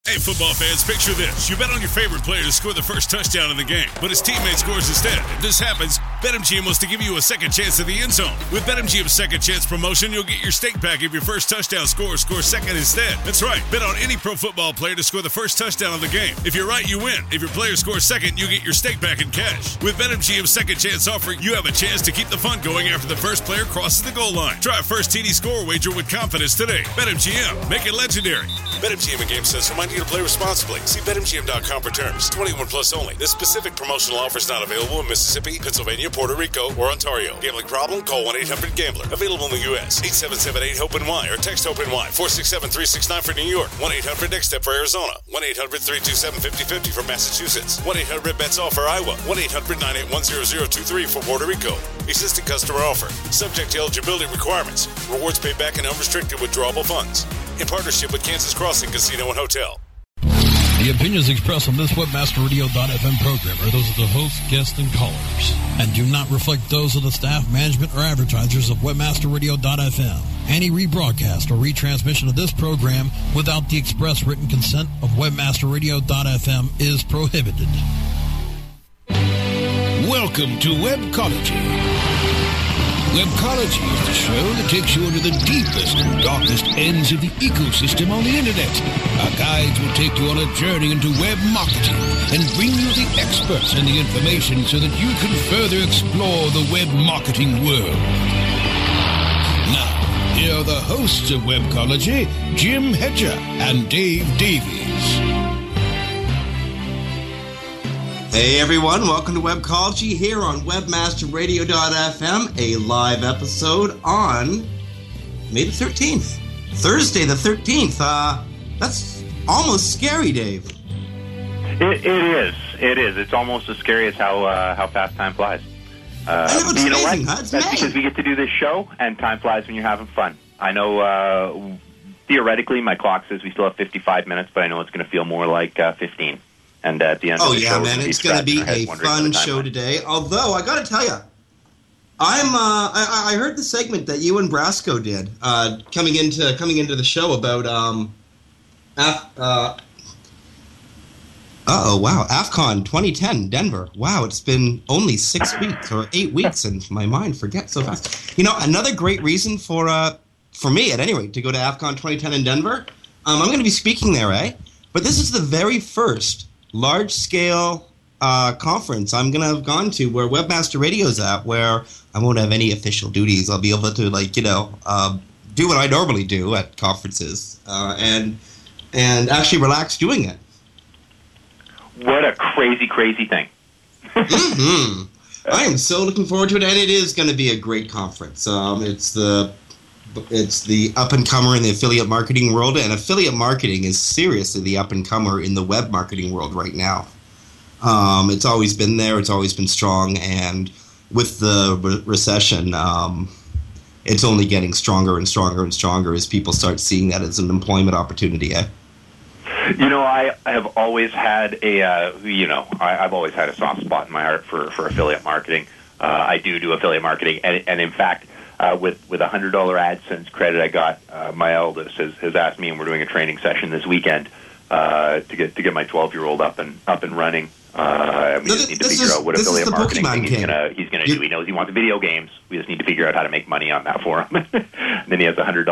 Hey, football fans, picture this. You bet on your favorite player to score the first touchdown in the game, but his teammate scores instead. If this happens, BetMGM wants to give you a second chance at the end zone. With BetMGM's second chance promotion, you'll get your stake back if your first touchdown scores second instead. That's right. Bet on any pro football player to score the first touchdown of the game. If you're right, you win. If your player scores second, you get your stake back in cash. With BetMGM's second chance offer, you have a chance to keep the fun going after the first player crosses the goal line. Try a first TD score wager with confidence today. BetMGM. Make it legendary. BetMGM and GameSense remind you to play responsibly. See BetMGM.com for terms. 21 plus only. This specific promotional offer is not available in Mississippi, Pennsylvania, Puerto Rico, or Ontario. Gambling problem? Call 1-800-GAMBLER. Available in the U.S. 877-8-HOPE-NY or text HOPE-NY. 467-369 for New York. 1-800-NEXT-STEP for Arizona. 1-800-327-5050 for Massachusetts. 1-800-BETS-ALL for Iowa. 1-800-981-0023 for Puerto Rico. Existing customer offer. Subject to eligibility requirements. Rewards paid back in unrestricted withdrawable funds. In partnership with Kansas Crossing Casino and Hotel. The opinions expressed on this WebmasterRadio.fm program are those of the host, guests, and callers, and do not reflect those of the staff, management, or advertisers of WebmasterRadio.fm. Any rebroadcast or retransmission of this program without the express written consent of WebmasterRadio.fm is prohibited. Welcome to Webcology. Webcology is the show that takes you into the deepest and darkest ends of the ecosystem on the internet. Our guides will take you on a journey into web marketing and bring you the experts and the information so that you can further explore the web marketing world. Now, here are the hosts of Webcology, Jim Hedger and Dave Davies. Hey everyone, welcome to Webcology here on WebmasterRadio.fm, a live episode on May the 13th, Thursday the 13th. That's almost scary, Dave. It is. It's almost as scary as how fast time flies. I know, it's amazing, huh? It's That's May. because we get to do this show, and time flies when you're having fun. I know, theoretically, my clock says we still have 55 minutes, but I know it's going to feel more like 15. And at the end of the show, it's going to be a fun show today. Although I got to tell you, I heard the segment that you and Brasco did coming into the show about AFCON 2010 Denver. Wow, it's been only 6 weeks or 8 weeks, and my mind forgets so fast. You know, another great reason for me, at any rate, to go to AFCON 2010 in Denver. I'm going to be speaking there, But this is the very first large-scale conference I'm going to have gone to where Webmaster Radio's at, where I won't have any official duties. I'll be able to, do what I normally do at conferences and actually relax doing it. What a crazy, crazy thing. Mm-hmm. I am so looking forward to it, and it is going to be a great conference. It's the up-and-comer in the affiliate marketing world, and affiliate marketing is seriously the up-and-comer in the web marketing world right now. It's always been there. It's always been strong, and with the recession, it's only getting stronger and stronger and stronger as people start seeing that as an employment opportunity. You know, I have always had I've always had a soft spot in my heart for affiliate marketing. I do affiliate marketing, and in fact, with $100 AdSense credit I got, my eldest has asked me, and we're doing a training session this weekend to get my 12-year-old up and running. We just need to figure out what affiliate marketing thing he's gonna do. He knows he wants video games. We just need to figure out how to make money on that for him. And then he has $100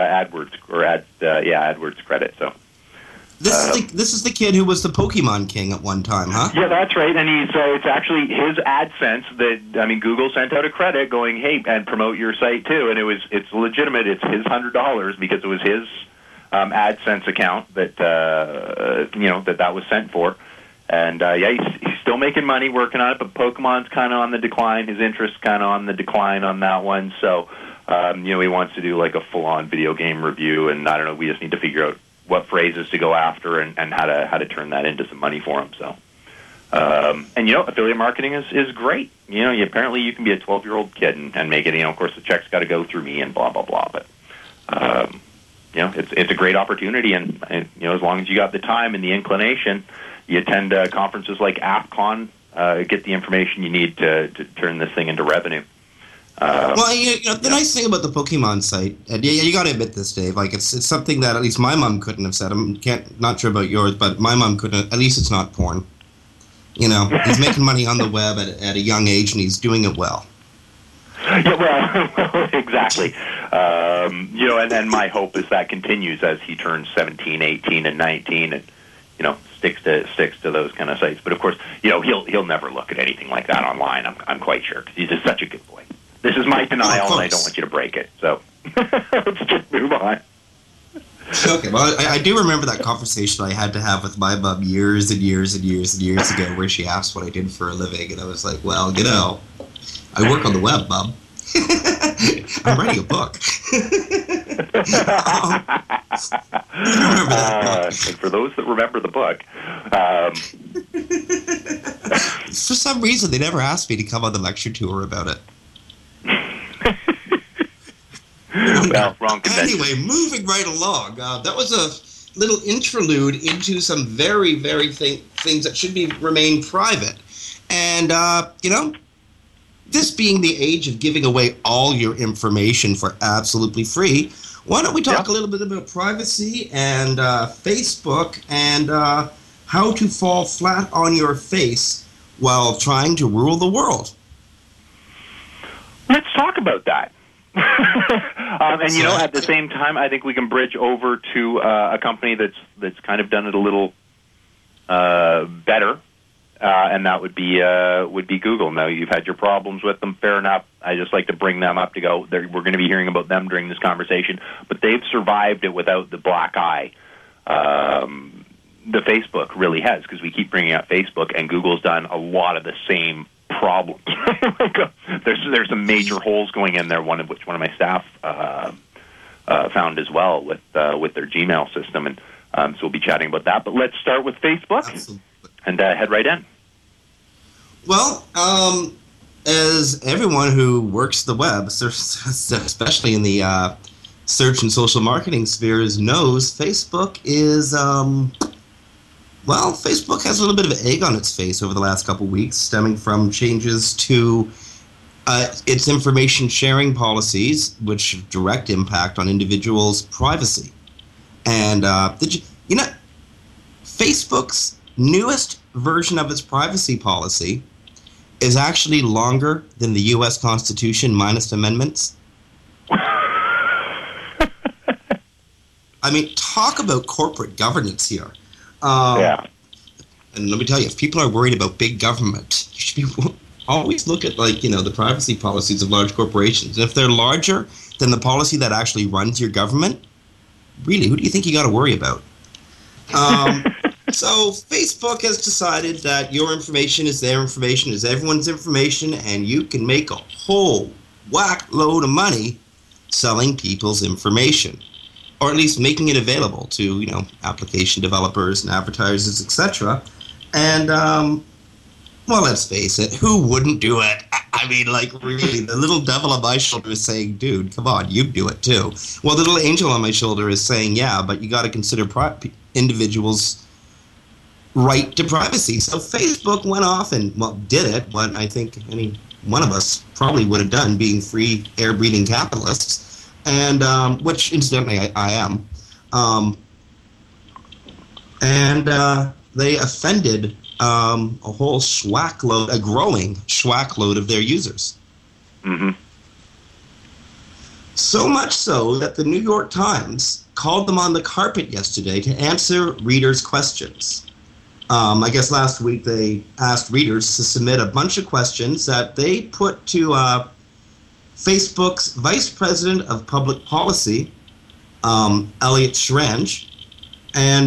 AdWords credit. So. This is the kid who was the Pokemon King at one time, huh? Yeah, that's right. And it's actually his AdSense that Google sent out a credit going, hey, and promote your site too. And it's legitimate. It's his $100 because it was his AdSense account that that was sent for. And he's still making money working on it. But Pokemon's kind of on the decline. His interest's kind of on the decline on that one. So he wants to do like a full-on video game review. And I don't know. We just need to figure out what phrases to go after and how to turn that into some money for them. So, affiliate marketing is great. Apparently you can be a 12-year-old kid and make it. Of course, the check's got to go through me and blah blah blah. But it's a great opportunity, and as long as you got the time and the inclination, you attend conferences like AFCON, get the information you need to turn this thing into revenue. Well, the nice thing about the Pokemon site, and you got to admit this, Dave. Like it's something that at least my mom couldn't have said. Not sure about yours, but my mom couldn't. At least it's not porn. He's making money on the web at a young age, and he's doing it well. Yeah, well, exactly. And my hope is that continues as he turns 17, 18, and 19, and sticks to those kind of sites. But of course, he'll never look at anything like that online. I'm quite sure, because he's just such a good boy. This is my denial, and I don't want you to break it. So let's just move on. Okay, well, I do remember that conversation I had to have with my mom years and years and years and years ago, where she asked what I did for a living, and I was like, well, I work on the web, Mom. I'm writing a book. Remember that book. And for those that remember the book, for some reason they never asked me to come on the lecture tour about it. Well, wrong convention. Anyway, moving right along. That was a little interlude into some very, very things that should remain private. And, this being the age of giving away all your information for absolutely free, why don't we talk a little bit about privacy and Facebook and how to fall flat on your face while trying to rule the world? Let's talk about that. At the same time, I think we can bridge over to a company that's kind of done it a little better, and that would be Google. Now, you've had your problems with them, fair enough. I just like to bring them up to go. We're going to be hearing about them during this conversation, but they've survived it without the black eye. The Facebook really has, because we keep bringing up Facebook, and Google's done a lot of the same problems. There's some major holes going in there, one of which one of my staff found as well with their Gmail system, and so we'll be chatting about that. But let's start with Facebook. Absolutely. And head right in. Well, as everyone who works the web, especially in the search and social marketing spheres, knows, Facebook is Facebook has a little bit of an egg on its face over the last couple of weeks, stemming from changes to its information sharing policies, which have direct impact on individuals' privacy. And Facebook's newest version of its privacy policy is actually longer than the U.S. Constitution minus amendments. I mean, talk about corporate governance here. And let me tell you, if people are worried about big government, you should be always look at the privacy policies of large corporations. And if they're larger than the policy that actually runs your government, really, who do you think you got to worry about? So Facebook has decided that your information is their information, is everyone's information, and you can make a whole whack load of money selling people's information, or at least making it available to, application developers and advertisers, etc. And, let's face it, who wouldn't do it? I mean, really, the little devil on my shoulder is saying, dude, come on, you do it too. Well, the little angel on my shoulder is saying, yeah, but you got to consider individuals' right to privacy. So Facebook went off and, did it, what I think one of us probably would have done, being free, air-breathing capitalists, and which, incidentally, I am. They offended a growing schwackload of their users. Mm-hmm. So much so that the New York Times called them on the carpet yesterday to answer readers' questions. I guess last week they asked readers to submit a bunch of questions that they put to Facebook's Vice President of Public Policy, Elliot Schrange, and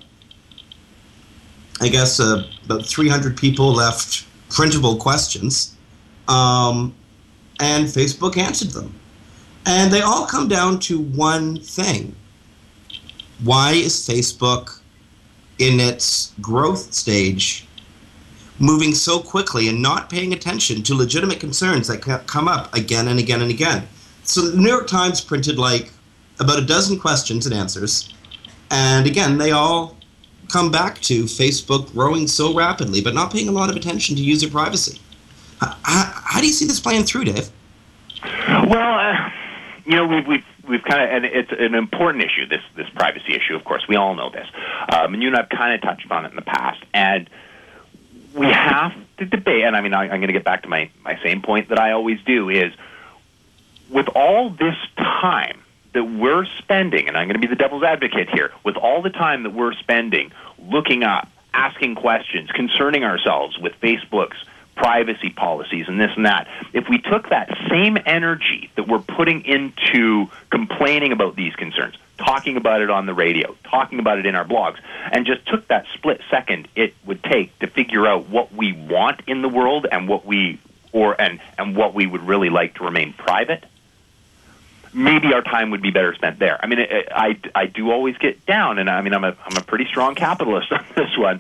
I guess about 300 people left printable questions, and Facebook answered them. And they all come down to one thing. Why is Facebook, in its growth stage, moving so quickly and not paying attention to legitimate concerns that come up again and again and again? So the New York Times printed about a dozen questions and answers, and again, they all come back to Facebook growing so rapidly but not paying a lot of attention to user privacy. How do you see this playing through, Dave? Well, we've kind of, and it's an important issue, this privacy issue, of course. We all know this. And you and I've kind of touched on it in the past. And we have to debate, and I mean, I'm going to get back to my same point that I always do, is with all this time that we're spending, and I'm going to be the devil's advocate here, with all the time that we're spending looking up, asking questions, concerning ourselves with Facebook's privacy policies and this and that, if we took that same energy that we're putting into complaining about these concerns, talking about it on the radio, talking about it in our blogs, and just took that split second it would take to figure out what we want in the world and what we would really like to remain private, maybe our time would be better spent there. I mean, I do always get down, and I mean, I'm a pretty strong capitalist on this one,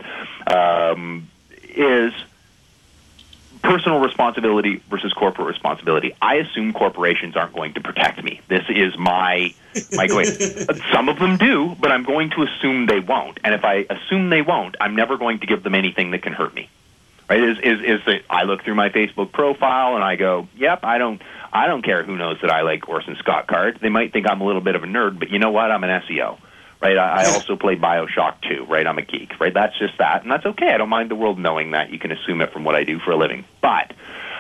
is personal responsibility versus corporate responsibility. I assume corporations aren't going to protect me. This is my going. Some of them do, but I'm going to assume they won't. And if I assume they won't, I'm never going to give them anything that can hurt me. Right? Is that I look through my Facebook profile and I go, yep, I don't care who knows that I like Orson Scott Card. They might think I'm a little bit of a nerd, but you know what? I'm an SEO. Right, I also play BioShock 2, right? I'm a geek, right? That's just that, and that's okay. I don't mind the world knowing that. You can assume it from what I do for a living. But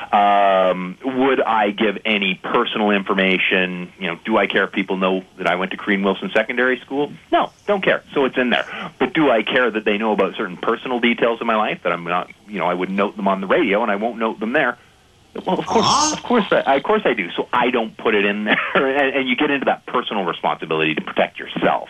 would I give any personal information? Do I care if people know that I went to Crean Wilson Secondary School? No, don't care. So it's in there. But do I care that they know about certain personal details of my life that I'm not, I would note them on the radio and I won't note them there? Well, of course I do. So I don't put it in there, and you get into that personal responsibility to protect yourself.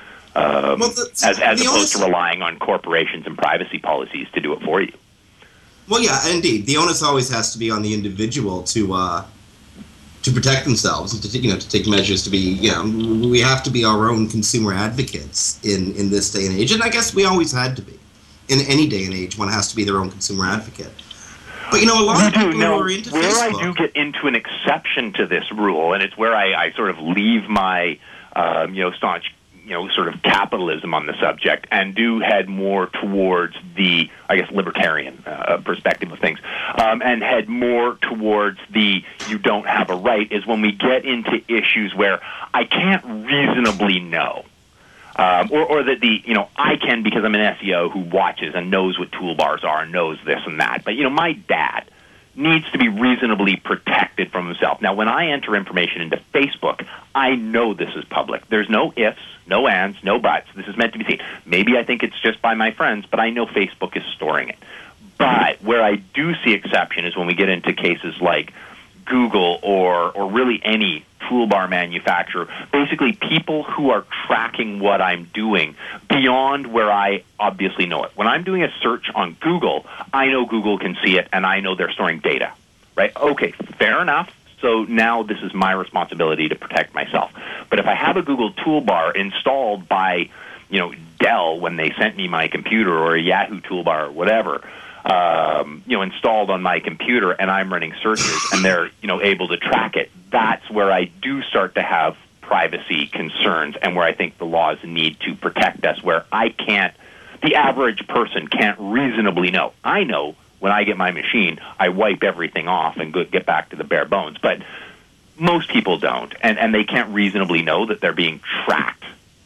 As opposed to relying on corporations and privacy policies to do it for you. Well, yeah, indeed. The onus always has to be on the individual to protect themselves and to take measures to be. We have to be our own consumer advocates in this day and age, and I guess we always had to be. In any day and age, one has to be their own consumer advocate. But a lot of people who are into where Facebook. I do get into an exception to this rule, and it's where I sort of leave my staunch sort of capitalism on the subject and do head more towards the, I guess, libertarian perspective of things, and head more towards the you don't have a right, is when we get into issues where I can't reasonably know. Or that I can because I'm an SEO who watches and knows what toolbars are and knows this and that. But, my dad needs to be reasonably protected from himself. Now, when I enter information into Facebook, I know this is public. There's no ifs, no ands, no buts. This is meant to be seen. Maybe I think it's just by my friends, but I know Facebook is storing it. But where I do see exception is when we get into cases like Google or really any toolbar manufacturer, basically people who are tracking what I'm doing beyond where I obviously know it. When I'm doing a search on Google, I know Google can see it, and I know they're storing data, right? Okay, fair enough. So now this is my responsibility to protect myself. But if I have a Google toolbar installed by, Dell when they sent me my computer, or a Yahoo toolbar or whatever, installed on my computer, and I'm running searches and they're, able to track it, that's where I do start to have privacy concerns and where I think the laws need to protect us, where the average person can't reasonably know. I know when I get my machine, I wipe everything off and get back to the bare bones, but most people don't, and they can't reasonably know that they're being tracked,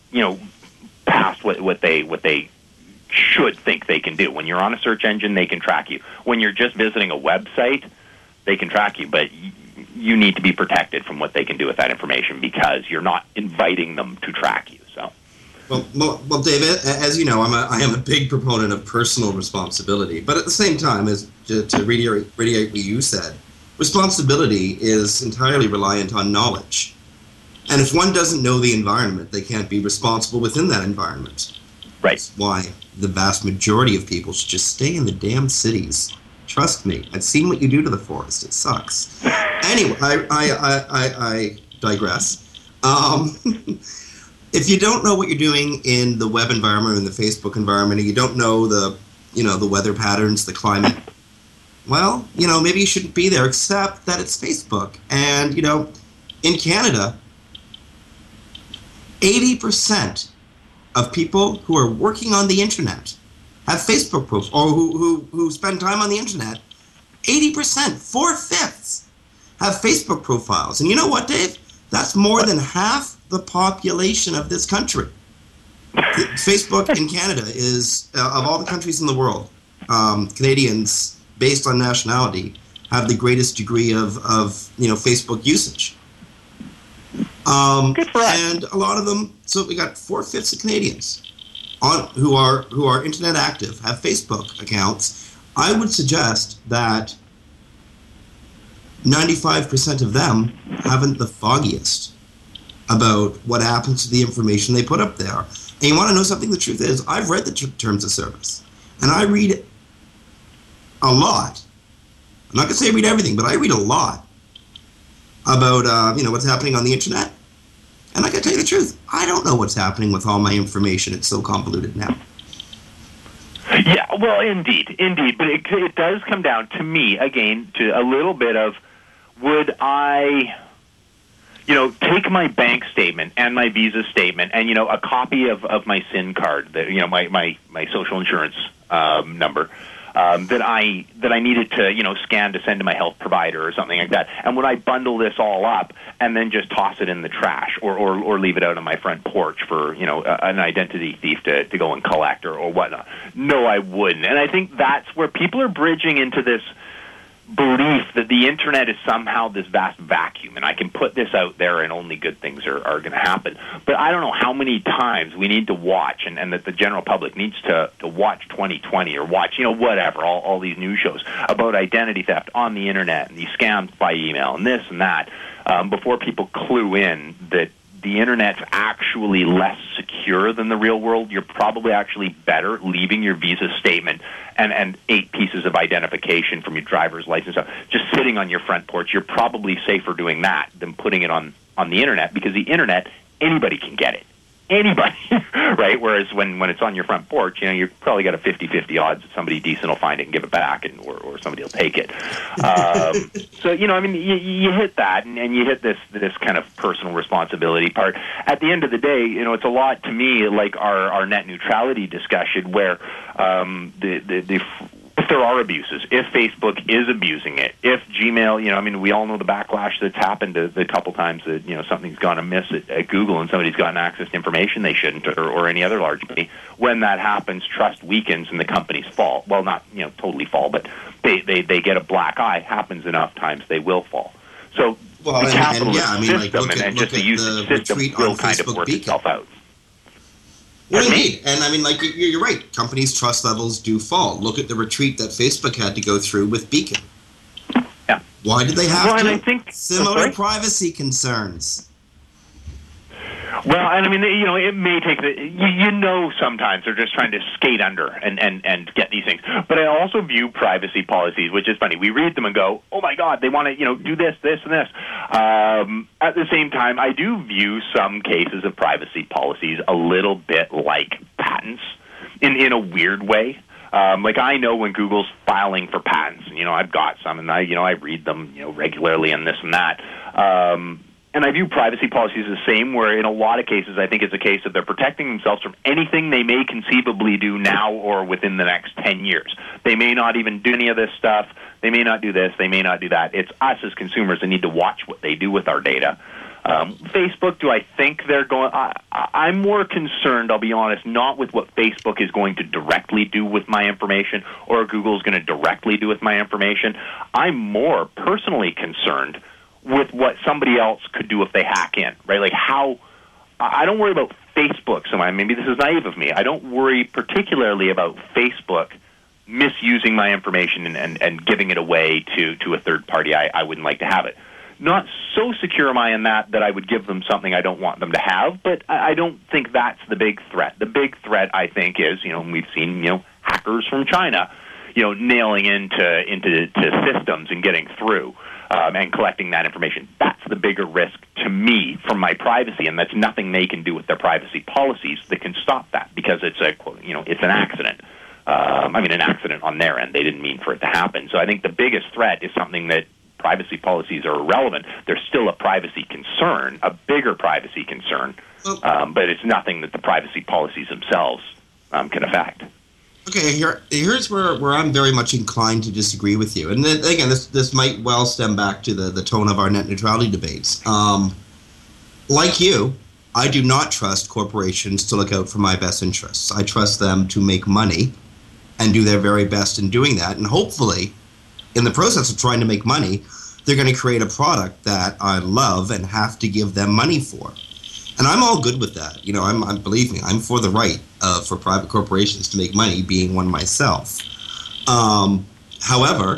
past what they should think they can do. When you're on a search engine, they can track you. When you're just visiting a website, they can track you, but you need to be protected from what they can do with that information because you're not inviting them to track you. So, well, David, as you know, I am a big proponent of personal responsibility, but at the same time, as to reiterate what you said, responsibility is entirely reliant on knowledge. And if one doesn't know the environment, they can't be responsible within that environment. Right. That's why the vast majority of people should just stay in the damn cities. Trust me, I've seen what you do to the forest. It sucks. Anyway, I digress. If you don't know what you're doing in the web environment or in the Facebook environment, and you don't know the weather patterns, the climate, well, maybe you shouldn't be there, except that it's Facebook. And, in Canada, 80% of people who are working on the internet have Facebook profiles, or who spend time on the internet. 80%, 4/5, have Facebook profiles. And you know what, Dave? That's more than half the population of this country. Facebook in Canada is, of all the countries in the world, Canadians, based on nationality, have the greatest degree of Facebook usage. Good for us. And a lot of them, so we got 4/5 of Canadians who are internet active, have Facebook accounts. I would suggest that 95% of them haven't the foggiest about what happens to the information they put up there. And you want to know something? The truth is, I've read the terms of service, and I read a lot. I'm not going to say I read everything, but I read a lot about what's happening on the internet. And I got to tell you the truth, I don't know what's happening with all my information. It's so convoluted now. Yeah, well, indeed. But it does come down, to me, again, to a little bit of, would I, take my bank statement and my Visa statement and, a copy of my SIN card, my social insurance number, that I needed to, scan to send to my health provider or something like that. And would I bundle this all up and then just toss it in the trash or leave it out on my front porch for, an identity thief to go and collect or whatnot? No, I wouldn't. And I think that's where people are bridging into this belief that the internet is somehow this vast vacuum and I can put this out there and only good things are going to happen. But I don't know how many times we need to watch and that the general public needs to watch 2020 or watch, whatever, all these news shows about identity theft on the internet and these scams by email and this and that before people clue in that the internet's actually less secure than the real world. You're probably actually better leaving your Visa statement and 8 pieces of identification from your driver's license just sitting on your front porch. You're probably safer doing that than putting it on the internet, because the internet, anybody can get it. Anybody, right? Whereas when it's on your front porch, you've probably got a 50-50 odds that somebody decent will find it and give it back, or somebody will take it. So, you hit that, and you hit this kind of personal responsibility part. At the end of the day, it's a lot to me like our net neutrality discussion, where if there are abuses, if Facebook is abusing it, if Gmail, we all know the backlash that's happened the couple times that, something's gone amiss at Google and somebody's gotten access to information they shouldn't, or any other large company. When that happens, trust weakens and the companies fall. Well, not, totally fall, but they get a black eye. Happens enough times, they will fall. So the capitalist system and just the usage system will kind of work itself out. Well, indeed. And you're right. Companies' trust levels do fall. Look at the retreat that Facebook had to go through with Beacon. Yeah. Why did they have to? And I think similar privacy concerns. Well, and it may take sometimes they're just trying to skate under and get these things. But I also view privacy policies, which is funny. We read them and go, oh my God, they want to, do this, this, and this. At the same time, I do view some cases of privacy policies a little bit like patents in a weird way. I know when Google's filing for patents, and, I've got some, and I read them, regularly and this and that. And I view privacy policies the same, where in a lot of cases I think it's a case of they're protecting themselves from anything they may conceivably do now or within the next 10 years. They may not even do any of this stuff. They may not do this. They may not do that. It's us as consumers that need to watch what they do with our data. Facebook, do I think they're going... I'm more concerned, I'll be honest, not with what Facebook is going to directly do with my information or Google's going to directly do with my information. I'm more personally concerned with what somebody else could do if they hack in, right? Like how... I don't worry about Facebook so much. Maybe this is naive of me. I don't worry particularly about Facebook misusing my information and giving it away to a third party I wouldn't like to have it. Not so secure am I in that I would give them something I don't want them to have, but I don't think that's the big threat. The big threat, I think, is, we've seen, hackers from China, nailing into systems and getting through and collecting that information. That's the bigger risk to me from my privacy, and that's nothing they can do with their privacy policies that can stop that, because it's it's an accident. An accident on their end. They didn't mean for it to happen. So I think the biggest threat is something that privacy policies are irrelevant. There's still a privacy concern, a bigger privacy concern, but it's nothing that the privacy policies themselves can affect. Okay, here's where I'm very much inclined to disagree with you. And then, again, this might well stem back to the tone of our net neutrality debates. Like you, I do not trust corporations to look out for my best interests. I trust them to make money and do their very best in doing that. And hopefully, in the process of trying to make money, they're going to create a product that I love and have to give them money for. And I'm all good with that. You know, believe me, I'm for the right for private corporations to make money, being one myself. However,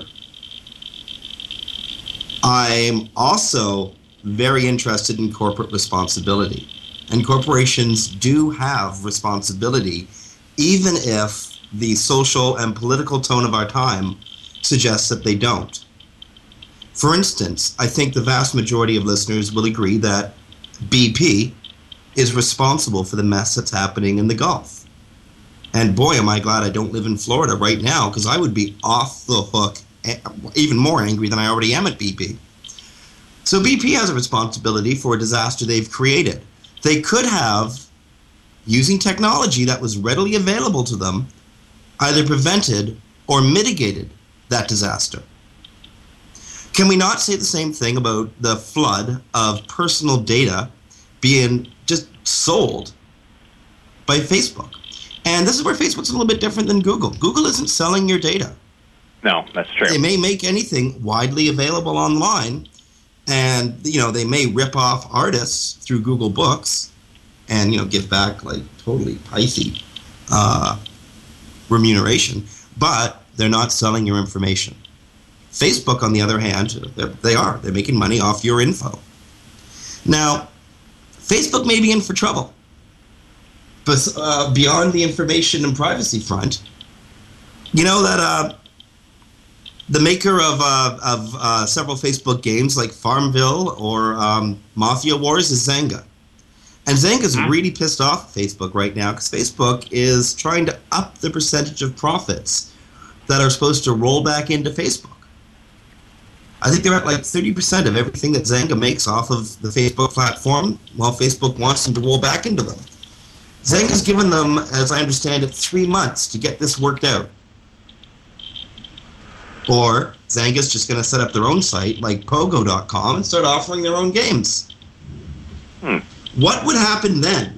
I'm also very interested in corporate responsibility. And corporations do have responsibility, even if the social and political tone of our time suggests that they don't. For instance, I think the vast majority of listeners will agree that BP is responsible for the mess that's happening in the Gulf. And boy, am I glad I don't live in Florida right now, because I would be off the hook, even more angry than I already am at BP. So BP has a responsibility for a disaster they've created. They could have, using technology that was readily available to them, either prevented or mitigated that disaster. Can we not say the same thing about the flood of personal data being just sold by Facebook? And this is where Facebook's a little bit different than Google. Google isn't selling your data. No, that's true. They may make anything widely available online, and they may rip off artists through Google Books and give back like totally pricey remuneration, but they're not selling your information. Facebook, on the other hand, they're making money off your info. Now, Facebook may be in for trouble, but beyond the information and privacy front, that the maker of several Facebook games like Farmville or Mafia Wars is Zynga. And Zynga's really pissed off at Facebook right now because Facebook is trying to up the percentage of profits that are supposed to roll back into Facebook. I think they're at like 30% of everything that Zynga makes off of the Facebook platform, while Facebook wants them to roll back into them. Zynga's given them, as I understand it, 3 months to get this worked out. Or Zynga's just going to set up their own site like Pogo.com and start offering their own games. What would happen then?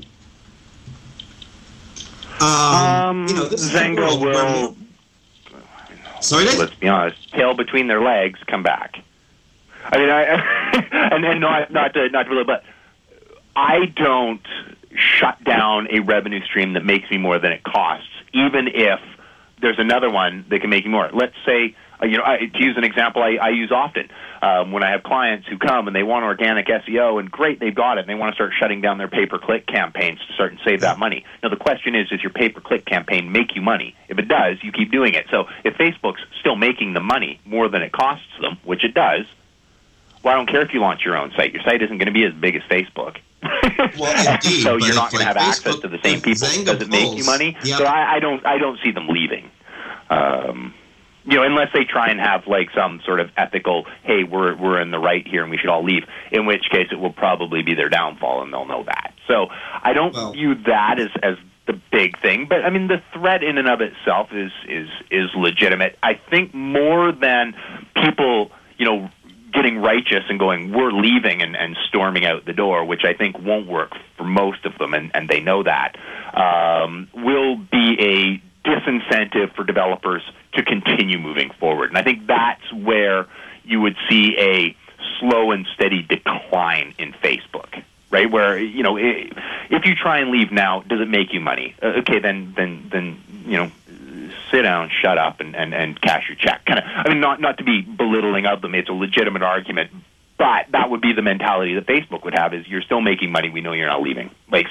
This Zynga will... Sorry, Dave? Let's be honest. Tail between their legs, come back. I mean, and not to really, but I don't shut down a revenue stream that makes me more than it costs, even if there's another one that can make me more. Let's say, to use an example I use often, when I have clients who come and they want organic SEO, and great, they've got it, and they want to start shutting down their pay-per-click campaigns to start and save that money. Now, the question is, does your pay-per-click campaign make you money? If it does, you keep doing it. So if Facebook's still making the money more than it costs them, which it does, well, I don't care if you launch your own site. Your site isn't going to be as big as Facebook. Well, indeed, so you're not going to have access to the same people. Does it make you money? Yep. So I don't see them leaving. Unless they try and have like some sort of ethical, hey, we're in the right here and we should all leave, in which case it will probably be their downfall and they'll know that. So I don't view that as the big thing, but I mean the threat in and of itself is legitimate. I think more than people, getting righteous and going, we're leaving and storming out the door, which I think won't work for most of them, and they know that, will be a disincentive for developers to continue moving forward. And I think that's where you would see a slow and steady decline in Facebook, right? Where, if you try and leave now, does it make you money? Okay, then sit down, shut up, and cash your check. Not to be belittling of them. It's a legitimate argument, but that would be the mentality that Facebook would have: is you're still making money. We know you're not leaving. But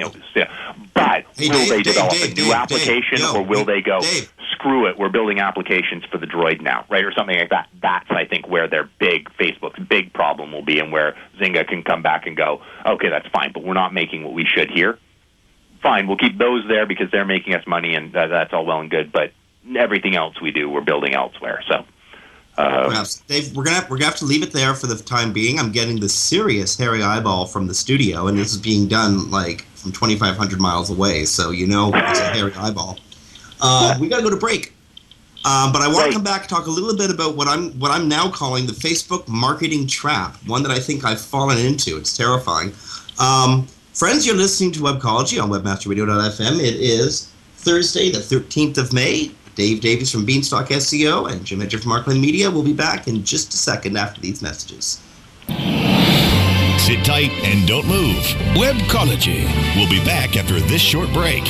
will they develop a new application, or will they go, screw it, we're building applications for the Droid now, right, or something like that? That's, I think, where Facebook's big problem will be, and where Zynga can come back and go, okay, that's fine, but we're not making what we should here. Fine, we'll keep those there because they're making us money, and that's all well and good. But everything else we do, we're building elsewhere. So, Dave, we're gonna have to leave it there for the time being. I'm getting the serious hairy eyeball from the studio, and this is being done like from 2,500 miles away. So it's a hairy eyeball. We got to go to break. But I want to come back and talk a little bit about what I'm now calling the Facebook marketing trap, one that I think I've fallen into. It's terrifying. Friends, you're listening to Webcology on webmasterradio.fm. It is Thursday, the 13th of May. Dave Davies from Beanstalk SEO and Jim Hedger from Markland Media will be back in just a second after these messages. Sit tight and don't move. Webcology. We'll be back after this short break.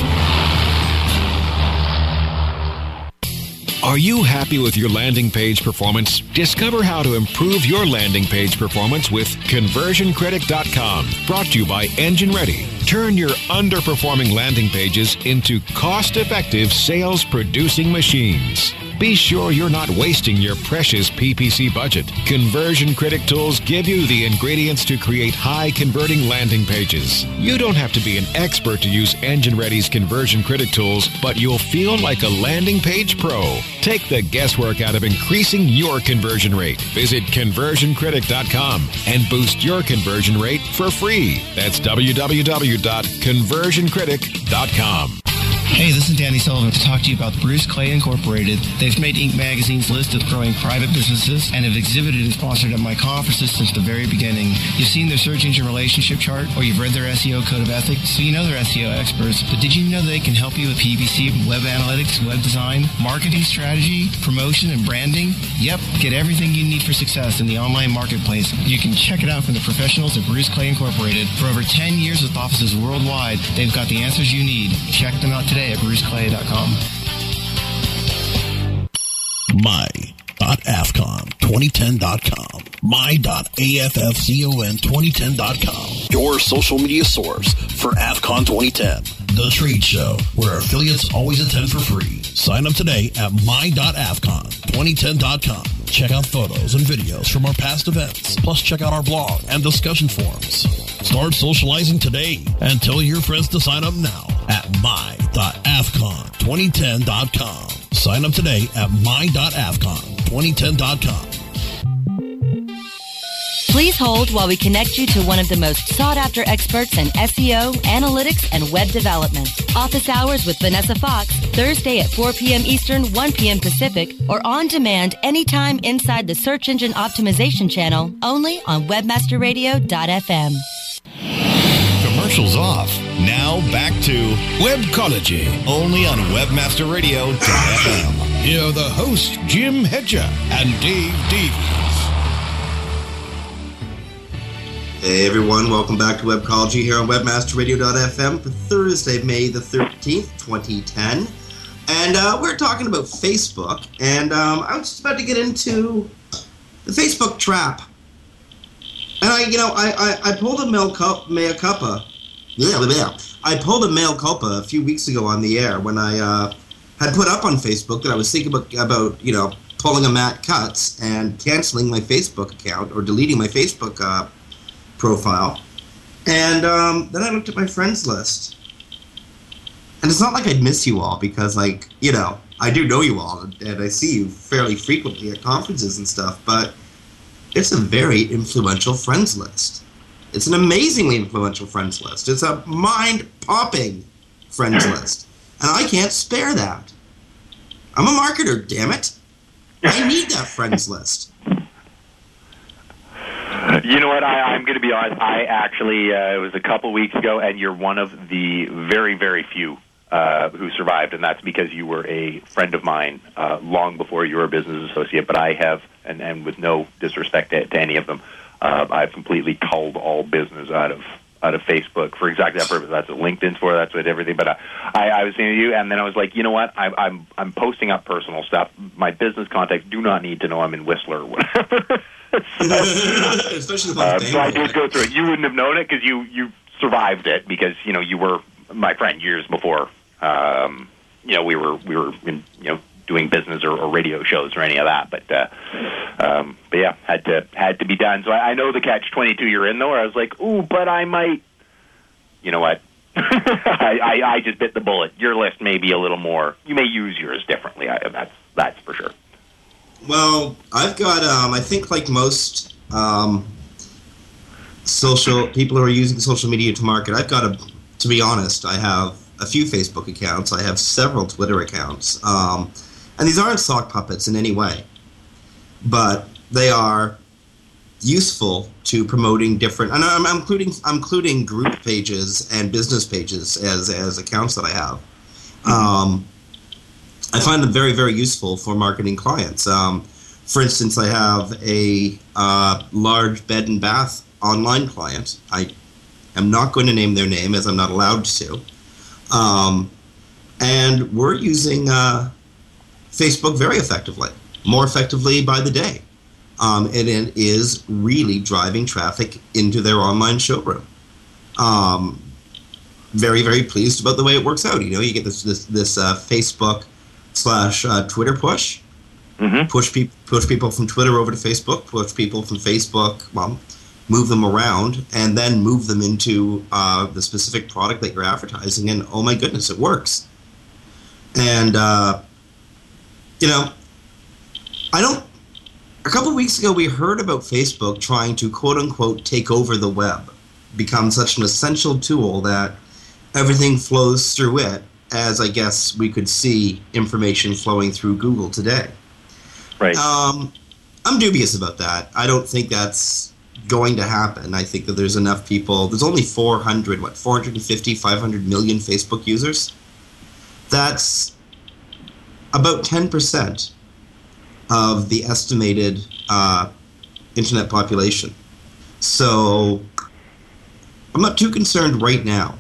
Are you happy with your landing page performance? Discover how to improve your landing page performance with ConversionCritic.com. Brought to you by Engine Ready. Turn your underperforming landing pages into cost-effective sales-producing machines. Be sure you're not wasting your precious PPC budget. Conversion Critic tools give you the ingredients to create high-converting landing pages. You don't have to be an expert to use Engine Ready's Conversion Critic tools, but you'll feel like a landing page pro. Take the guesswork out of increasing your conversion rate. Visit ConversionCritic.com and boost your conversion rate for free. That's www.ConversionCritic.com. Hey, this is Danny Sullivan to talk to you about Bruce Clay Incorporated. They've made Inc. Magazine's list of growing private businesses and have exhibited and sponsored at my conferences since the very beginning. You've seen their search engine relationship chart, or you've read their SEO code of ethics, so you know they're SEO experts. But did you know they can help you with PPC, web analytics, web design, marketing strategy, promotion, and branding? Yep, get everything you need for success in the online marketplace. You can check it out from the professionals at Bruce Clay Incorporated. For over 10 years with offices worldwide, they've got the answers you need. Check them out today at bruceclay.com. My.AFCON2010.com. My.AFFCON2010.com. Your social media source for AFCON 2010. The trade show where affiliates always attend for free. Sign up today at my.afcon2010.com. Check out photos and videos from our past events. Plus, check out our blog and discussion forums. Start socializing today and tell your friends to sign up now at my.afcon2010.com. Sign up today at my.afcon2010.com. Please hold while we connect you to one of the most sought-after experts in SEO, analytics, and web development. Office hours with Vanessa Fox, Thursday at 4 p.m. Eastern, 1 p.m. Pacific, or on demand anytime inside the Search Engine Optimization channel, only on webmasterradio.fm. Commercials off. Now back to Webcology, only on webmasterradio.fm. Here are the hosts, Jim Hedger and Dave Davies. Hey everyone, welcome back to Webcology here on webmasterradio.fm for Thursday, May the 13th, 2010. And we're talking about Facebook, and I was just about to get into the Facebook trap. And I pulled a mea culpa. I pulled a mea culpa a few weeks ago on the air when I had put up on Facebook that I was thinking about pulling a Matt Cutts and canceling my Facebook account or deleting my Facebook profile. And then I looked at my friends list. And it's not like I'd miss you all because, I do know you all and I see you fairly frequently at conferences and stuff, but it's a very influential friends list. It's an amazingly influential friends list. It's a mind-popping friends list. And I can't spare that. I'm a marketer, damn it. I need that friends list. You know what? I'm going to be honest. I actually, it was a couple weeks ago, and you're one of the very, very few who survived, and that's because you were a friend of mine long before you were a business associate. But I have, and with no disrespect to any of them, I've completely culled all business out of Facebook for exactly that purpose. That's what LinkedIn's for. That's what everything. But I was saying to you, and then I was like, you know what? I'm posting up personal stuff. My business contacts do not need to know I'm in Whistler or whatever. Especially so I did go through it. You wouldn't have known it because you survived it because you were my friend years before. We were in, doing business or radio shows or any of that. But yeah, had to be done. So I know the catch-22 you're in though. Where I was like, ooh, but I might. You know what? I just bit the bullet. Your list may be a little more. You may use yours differently. That's for sure. Well, I've got, I think like most social people who are using social media to market, to be honest, I have a few Facebook accounts. I have several Twitter accounts. And these aren't sock puppets in any way. But they are useful to promoting different... And I'm including group pages and business pages as accounts that I have. I find them very, very useful for marketing clients. For instance, I have a large bed and bath online client. I am not going to name their name as I'm not allowed to. And we're using Facebook very effectively, more effectively by the day. And it is really driving traffic into their online showroom. Very, very pleased about the way it works out. You get this Facebook / Twitter push. Mm-hmm. Push people from Twitter over to Facebook, push people from Facebook, move them around, and then move them into the specific product that you're advertising, and oh my goodness, it works. And, a couple of weeks ago we heard about Facebook trying to quote-unquote take over the web, become such an essential tool that everything flows through it, as I guess we could see information flowing through Google today. Right. I'm dubious about that. I don't think that's going to happen. I think that there's enough people. There's only 450, 500 million Facebook users. That's about 10% of the estimated internet population. So I'm not too concerned right now.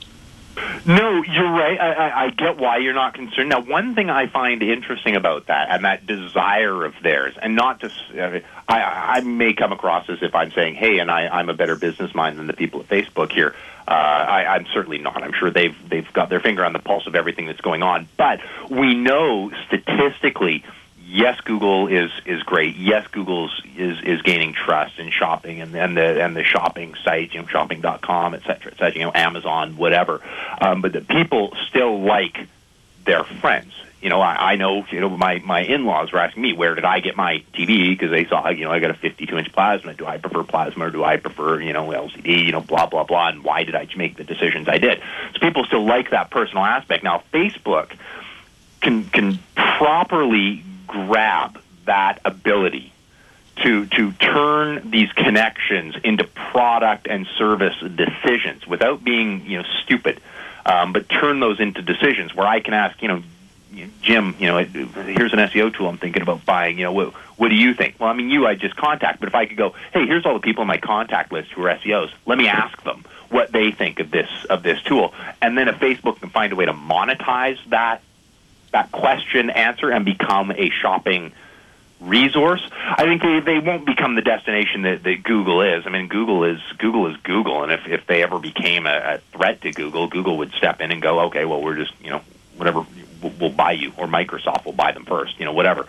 No, you're right. I get why you're not concerned. Now, one thing I find interesting about that, and that desire of theirs, and not just, I may come across as if I'm saying, hey, and I'm a better business mind than the people at Facebook here. I'm certainly not. I'm sure they've got their finger on the pulse of everything that's going on. But we know statistically, yes, Google is great. Yes, Google is gaining trust in shopping and the shopping sites, shopping.com, et cetera, Amazon, whatever. But the people still like their friends. I know, my in-laws were asking me, where did I get my TV? Because they saw, I got a 52-inch plasma. Do I prefer plasma or do I prefer, LCD, blah, blah, blah. And why did I make the decisions I did? So people still like that personal aspect. Now, Facebook can properly grab that ability to turn these connections into product and service decisions without being stupid, but turn those into decisions where I can ask Jim, here's an SEO tool I'm thinking about buying. What do you think? Well, I just contact, but if I could go, hey, here's all the people in my contact list who are SEOs. Let me ask them what they think of this tool, and then if Facebook can find a way to monetize that question answer and become a shopping resource, I think they won't become the destination that Google is. Google is Google, and if they ever became a threat to Google, Google would step in and go, okay, well, we're just, whatever, we'll buy you, or Microsoft will buy them first, whatever.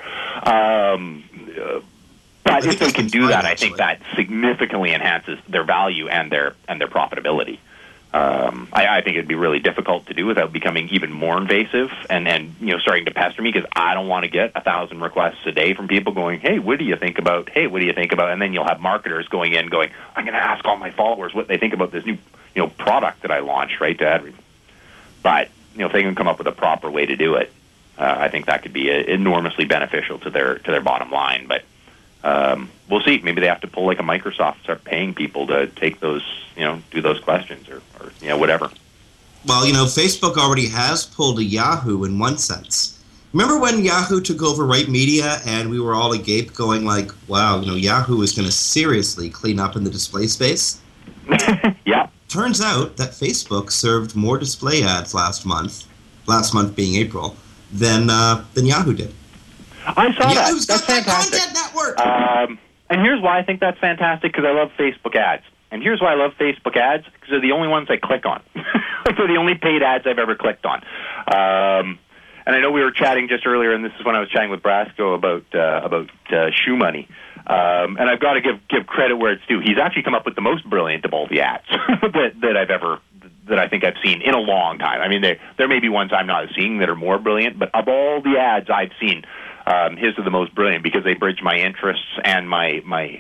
But if they can do that, I think that significantly enhances their value and their profitability. I think it'd be really difficult to do without becoming even more invasive and starting to pester me, because I don't want to get 1,000 requests a day from people going, hey, what do you think about? Hey, what do you think about? And then you'll have marketers going in going, I'm going to ask all my followers what they think about this new product that I launched, right? But if they can come up with a proper way to do it, I think that could be enormously beneficial to their bottom line. But we'll see. Maybe they have to pull like a Microsoft, start paying people to take those, do those questions or whatever. Well, Facebook already has pulled a Yahoo in one sense. Remember when Yahoo took over Right Media and we were all agape going like, wow, Yahoo is going to seriously clean up in the display space? Yeah. Turns out that Facebook served more display ads last month being April, than Yahoo did. I saw that. Yahoo's That's got that fantastic. content network. And here's why I think that's fantastic, because I love Facebook ads. And here's why I love Facebook ads, because they're the only ones I click on. They're the only paid ads I've ever clicked on. And I know we were chatting just earlier, and this is when I was chatting with Brasco about Shoe Money. And I've got to give credit where it's due. He's actually come up with the most brilliant of all the ads that I think I've seen in a long time. There may be ones I'm not seeing that are more brilliant, but of all the ads I've seen, his are the most brilliant, because they bridge my interests and my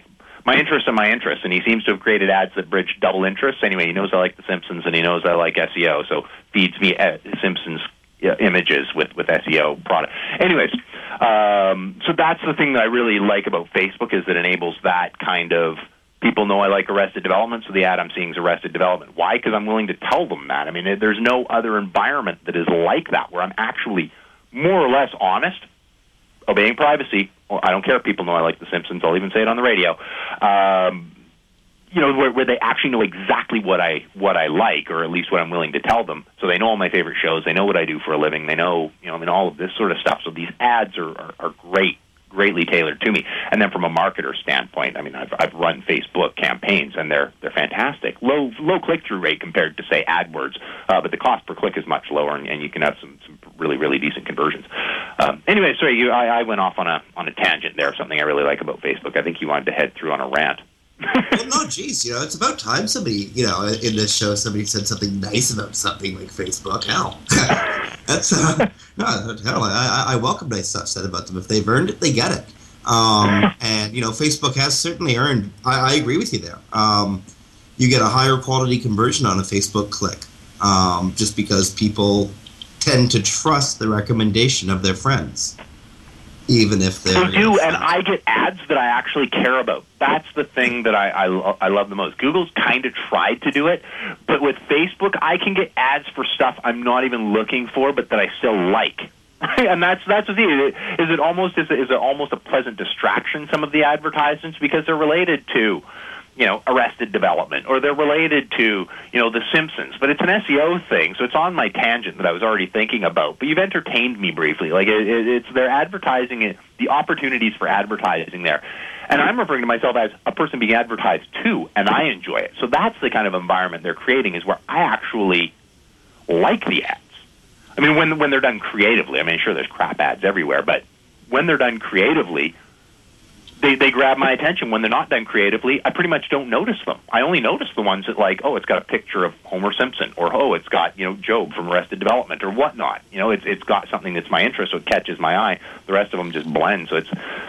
my interests are my interests, and he seems to have created ads that bridge double interests. Anyway, he knows I like The Simpsons, and he knows I like SEO, so feeds me Simpsons images with SEO product. Anyways, so that's the thing that I really like about Facebook, is it enables that kind of, people know I like Arrested Development, so the ad I'm seeing is Arrested Development. Why? Because I'm willing to tell them that. I mean, there's no other environment that is like that, where I'm actually more or less honest, obeying privacy. I don't care if people know I like The Simpsons. I'll even say it on the radio. Where they actually know exactly what I like, or at least what I'm willing to tell them. So they know all my favorite shows. They know what I do for a living. They know, all of this sort of stuff. So these ads are greatly tailored to me. And then from a marketer standpoint, I mean, I've run Facebook campaigns, and they're fantastic. Low click-through rate compared to, say, AdWords, but the cost per click is much lower, and you can have some really, really decent conversions. Anyway, sorry, I went off on a tangent there of something I really like about Facebook. I think you wanted to head through on a rant. Well, no, geez, it's about time somebody, in this show, somebody said something nice about something like Facebook. Hell, that's hell. I welcome nice stuff said about them. If they've earned it, they get it. And Facebook has certainly earned. I agree with you there. You get a higher quality conversion on a Facebook click, just because people tend to trust the recommendation of their friends. Even if they're... They do, and I get ads that I actually care about. That's the thing that I love the most. Google's kind of tried to do it, but with Facebook, I can get ads for stuff I'm not even looking for, but that I still like. And that's the thing. Is it almost a pleasant distraction, some of the advertisements, because they're related to, Arrested Development, or they're related to, The Simpsons. But it's an SEO thing, so it's on my tangent that I was already thinking about. But you've entertained me briefly. Like, they're advertising it, the opportunities for advertising there. And I'm referring to myself as a person being advertised to, and I enjoy it. So that's the kind of environment they're creating, is where I actually like the ads. I mean, when they're done creatively, I mean, sure, there's crap ads everywhere, but when they're done creatively, they grab my attention. When they're not done creatively, I pretty much don't notice them. I only notice the ones that, like, it's got a picture of Homer Simpson, or it's got, Job from Arrested Development, or whatnot. It's got something that's my interest, so it catches my eye. The rest of them just blend. So it's,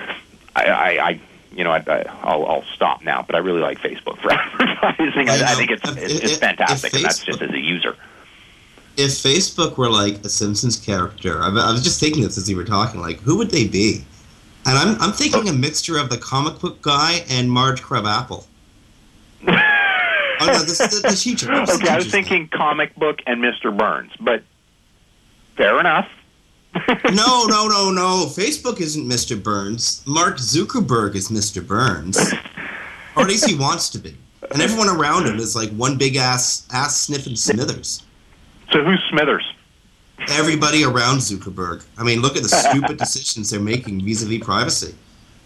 I'll stop now, but I really like Facebook for advertising. I think it's fantastic, and that's just as a user. If Facebook were like a Simpsons character, I was just thinking this as you were talking, like, who would they be? And I'm thinking a mixture of the comic book guy and Marge Crabapple. Oh no, this is the teacher. Okay, I was thinking comic book and Mr. Burns, but fair enough. No. Facebook isn't Mr. Burns. Mark Zuckerberg is Mr. Burns. Or at least he wants to be. And everyone around him is like one big ass sniffing Smithers. So who's Smithers? Everybody around Zuckerberg. I mean, look at the stupid decisions they're making vis-a-vis privacy.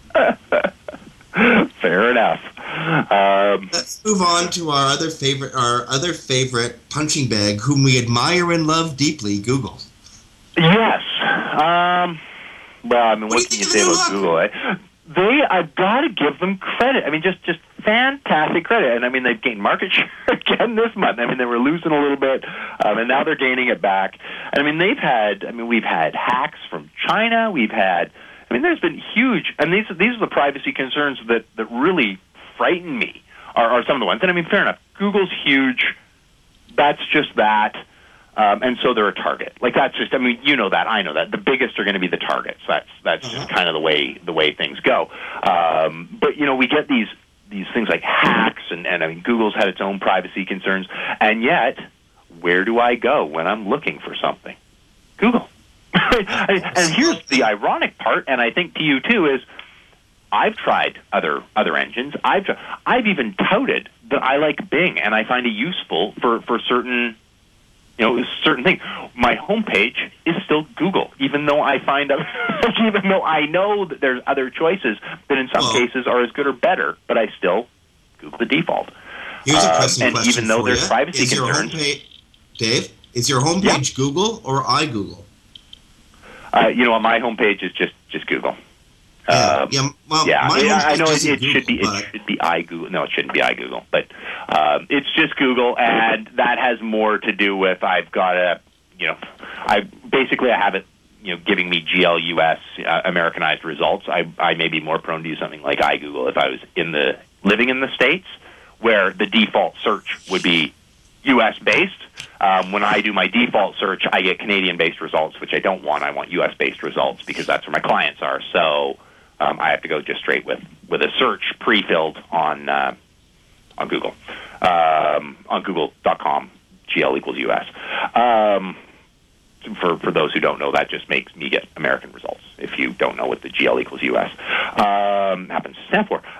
Fair enough. Let's move on to our other favorite punching bag, whom we admire and love deeply, Google. Yes. Well, I mean, what can you say about Google? I've got to give them credit. I mean, just fantastic credit. And I mean, they've gained market share again this month. I mean, they were losing a little bit, and now they're gaining it back. And I mean, we've had hacks from China. There's been huge, and these are the privacy concerns that really frighten me, are some of the ones. And I mean, fair enough. Google's huge. That's just that. And so they're a target. Like, that's just, I mean, you know that, I know that. The biggest are going to be the targets. That's just kind of the way things go. But, we get these things like hacks, and I mean, Google's had its own privacy concerns. And yet, where do I go when I'm looking for something? Google. And here's the ironic part, and I think to you too, is I've tried other engines. I've even touted that I like Bing, and I find it useful for certain things. My homepage is still Google, even though even though I know that there's other choices that in some cases are as good or better, but I still Google the default. Here's a pressing question even though there's privacy concerns, Dave, is your homepage Google or iGoogle? My homepage is just Google. I know it should Google, be iGoogle. No, it shouldn't be iGoogle, but it's just Google, and that has more to do with I've got I have it, giving me GLUS Americanized results. I may be more prone to use something like iGoogle if I was in the living in the States, where the default search would be U.S.-based. When I do my default search, I get Canadian-based results, which I don't want. I want U.S.-based results because that's where my clients are. So I have to go just straight with a search pre-filled on Google, on Google.com, GL equals U.S. For those who don't know, that just makes me get American results. If you don't know what the GL equals US happens to stand for.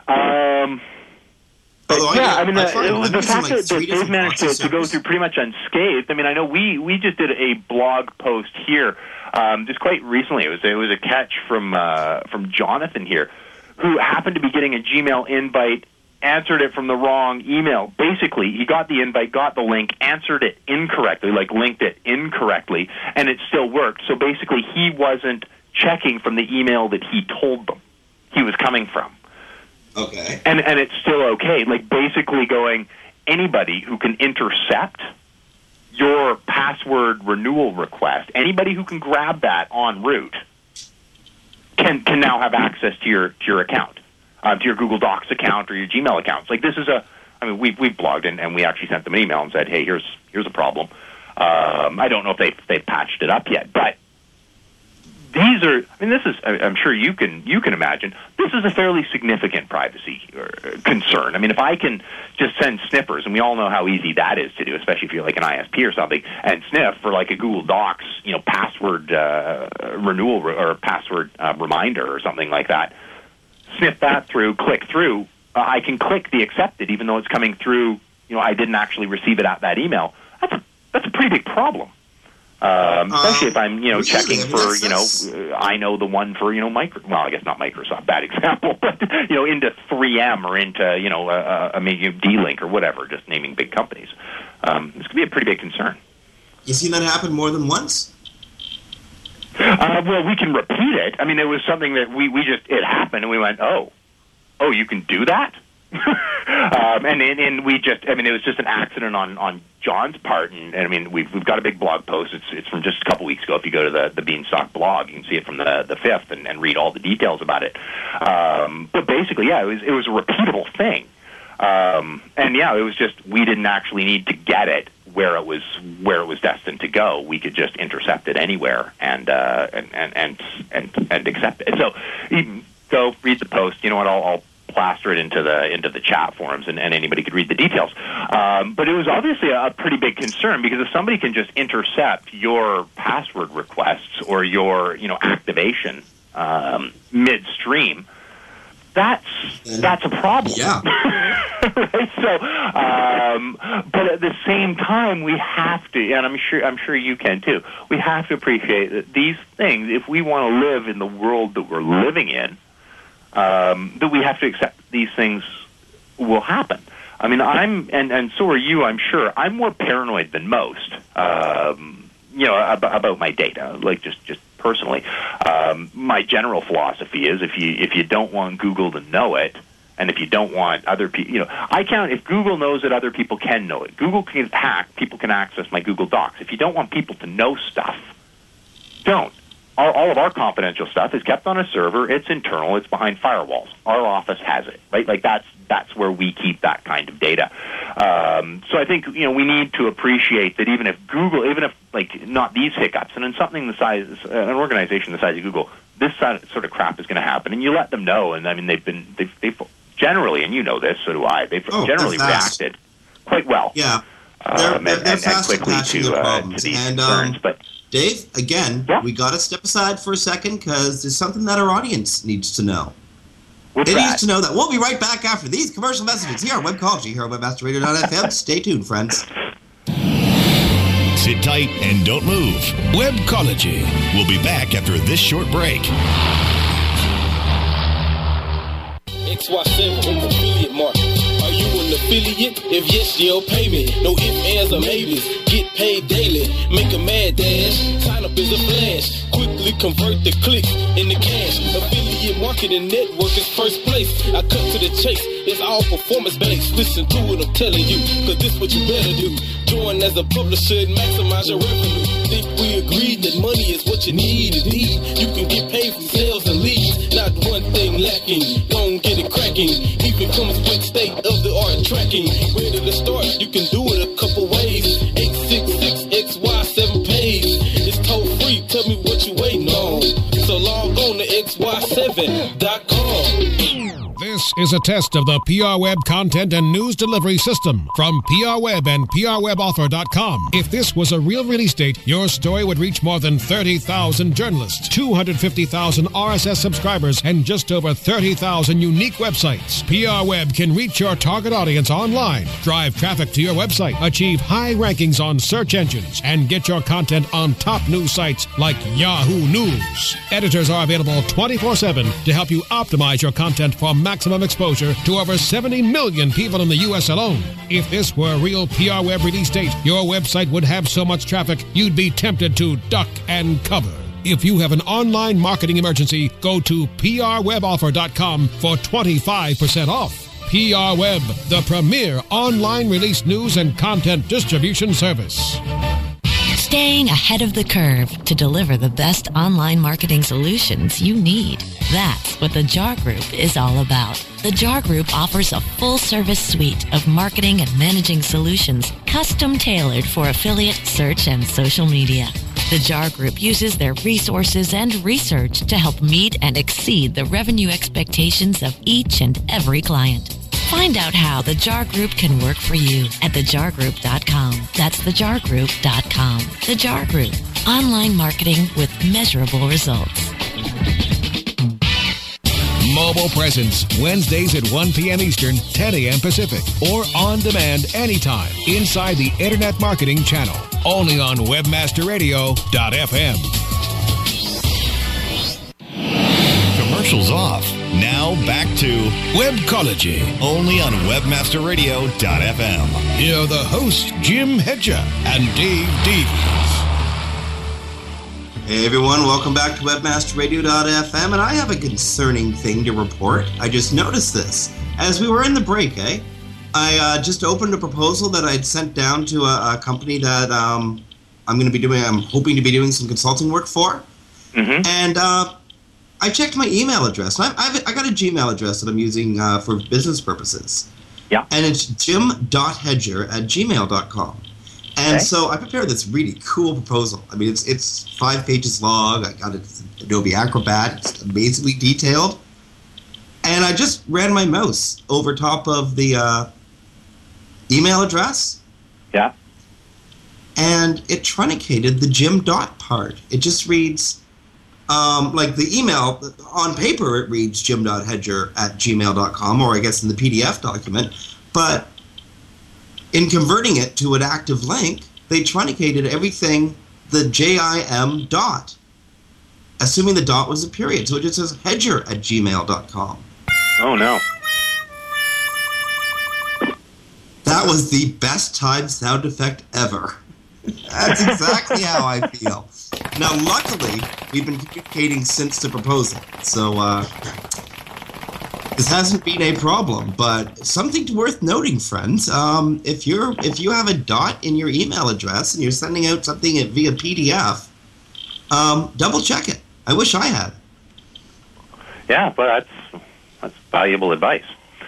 The fact that they've managed to go through pretty much unscathed. I mean, I know we just did a blog post here just quite recently. It was a catch from Jonathan here, who happened to be getting a Gmail invite, answered it from the wrong email. Basically, he got the invite, got the link, answered it incorrectly, like linked it incorrectly, and it still worked. So basically, he wasn't checking from the email that he told them he was coming from. Okay. And it's still okay. Like basically going, anybody who can intercept your password renewal request, anybody who can grab that en route can now have access to your account. To your Google Docs account or your Gmail accounts. Like this is we've blogged and we actually sent them an email and said, hey, here's a problem. I don't know if they've patched it up yet, but these are. I mean, this is. I'm sure you can imagine. This is a fairly significant privacy concern. I mean, if I can just send snippers, and we all know how easy that is to do, especially if you're like an ISP or something, and sniff for like a Google Docs, password renewal or password reminder or something like that. Snip that through, click through. I can click the accepted, even though it's coming through. I didn't actually receive it at that email. That's a pretty big problem. Especially if I'm, checking for, I know the one for, well, I guess not Microsoft, bad example, but, into 3M or into, maybe D-Link or whatever, just naming big companies. This could be a pretty big concern. You seen that happen more than once? Well, we can repeat it. I mean, it was something that it happened, and we went, oh, you can do that? And we just, it was just an accident on John's part, and I mean, we've got a big blog post. It's from just a couple weeks ago. If you go to the Beanstalk blog, you can see it from the 5th and read all the details about it. But basically, yeah, it was a repeatable thing. And yeah, it was just, we didn't actually need to get it where it was destined to go. We could just intercept it anywhere and accept it. So go read the post. You know what? I'll plaster it into the chat forums, and anybody could read the details. But it was obviously a pretty big concern, because if somebody can just intercept your password requests or your activation midstream, that's a problem. Yeah. Right? So, but at the same time, we have to, and I'm sure you can too. We have to appreciate that these things, if we want to live in the world that we're living in, that we have to accept these things will happen. I mean, and so are you, I'm sure. I'm more paranoid than most, about my data, like just personally. My general philosophy is if you don't want Google to know it, and if you don't want other people, if Google knows that other people can know it, Google can hack, people can access my Google Docs. If you don't want people to know stuff, don't. All of our confidential stuff is kept on a server. It's internal. It's behind firewalls. Our office has it, right? Like that's where we keep that kind of data. So I think we need to appreciate that even if like not these hiccups, and in something the size, an organization the size of Google, this sort of crap is going to happen, and you let them know. And I mean, they've generally, and you know this, so do I. They've generally reacted quite well. Yeah, they're fast and quickly to these concerns, but. Dave, again, we got to step aside for a second, because there's something that our audience needs to know. What's they that? need to know that. We'll be right back after these commercial messages here on Webcology, here on WebmasterRadio.fm. Stay tuned, friends. Sit tight and don't move. Webcology. We'll be back after this short break. XY7 from the affiliate market. Are you an affiliate? If yes, you'll pay me. No ifs, ands, or maybes. Get paid daily. Make a mad dash. Sign up is a flash. Quickly convert the clicks into cash. Affiliate marketing network is first place. I cut to the chase. It's all performance based. Listen to what I'm telling you, cause this what you better do. Join as a publisher and maximize your revenue. Think we agreed that money is what you need indeed. You can get paid from sales and leads. Not one thing lacking. Don't get it cracking. Even comes with state-of-the-art tracking. Ready to start? You can do it a couple ways. 866-XY7-PAGE. It's toll-free. Tell me what you waiting on. So log on to xy7.com. This is a test of the PR Web content and news delivery system from PR Web and PRWebOffer.com. If this was a real release date, your story would reach more than 30,000 journalists, 250,000 RSS subscribers, and just over 30,000 unique websites. PR Web can reach your target audience online, drive traffic to your website, achieve high rankings on search engines, and get your content on top news sites like Yahoo News. Editors are available 24/7 to help you optimize your content for maximum exposure to over 70 million people in the U.S. alone. If this were a real PR Web release date, your website would have so much traffic, you'd be tempted to duck and cover. If you have an online marketing emergency, go to PRWebOffer.com for 25% off. PR Web, the premier online release news and content distribution service. Staying ahead of the curve to deliver the best online marketing solutions you need. That's what the JAR Group is all about. The JAR Group offers a full-service suite of marketing and managing solutions custom-tailored for affiliate, search, and social media. The JAR Group uses their resources and research to help meet and exceed the revenue expectations of each and every client. Find out how the JAR Group can work for you at thejargroup.com. That's thejargroup.com. The JAR Group. Online marketing with measurable results. Mobile Presence, Wednesdays at 1 p.m. Eastern, 10 a.m. Pacific, or on demand anytime inside the Internet Marketing Channel. Only on WebmasterRadio.fm. Commercials off. Now back to Webcology, only on WebmasterRadio.fm. Here are the hosts, Jim Hedger and Dave Davies. Hey everyone, welcome back to WebmasterRadio.fm, and I have a concerning thing to report. I just noticed this. As we were in the break, I just opened a proposal that I'd sent down to a company that I'm hoping to be doing some consulting work for. Mm-hmm. And I checked my email address. I got a Gmail address that I'm using for business purposes. Yeah. And it's jim.hedger@gmail.com. And so I prepared this really cool proposal. I mean, it's 5 pages long. I got it Adobe Acrobat. It's amazingly detailed. And I just ran my mouse over top of the email address. Yeah. And it truncated the Jim dot part. It just reads, like the email, on paper it reads jim.hedger@gmail.com, or I guess in the PDF document. But in converting it to an active link, they truncated everything, the JIM dot, assuming the dot was a period. So it just says hedger@gmail.com. Oh, no. That was the best timed sound effect ever. That's exactly how I feel. Now, luckily, we've been communicating since the proposal, so this hasn't been a problem. But something worth noting, friends. If you have a dot in your email address and you're sending out something via PDF, double check it. I wish I had. Yeah, but that's valuable advice.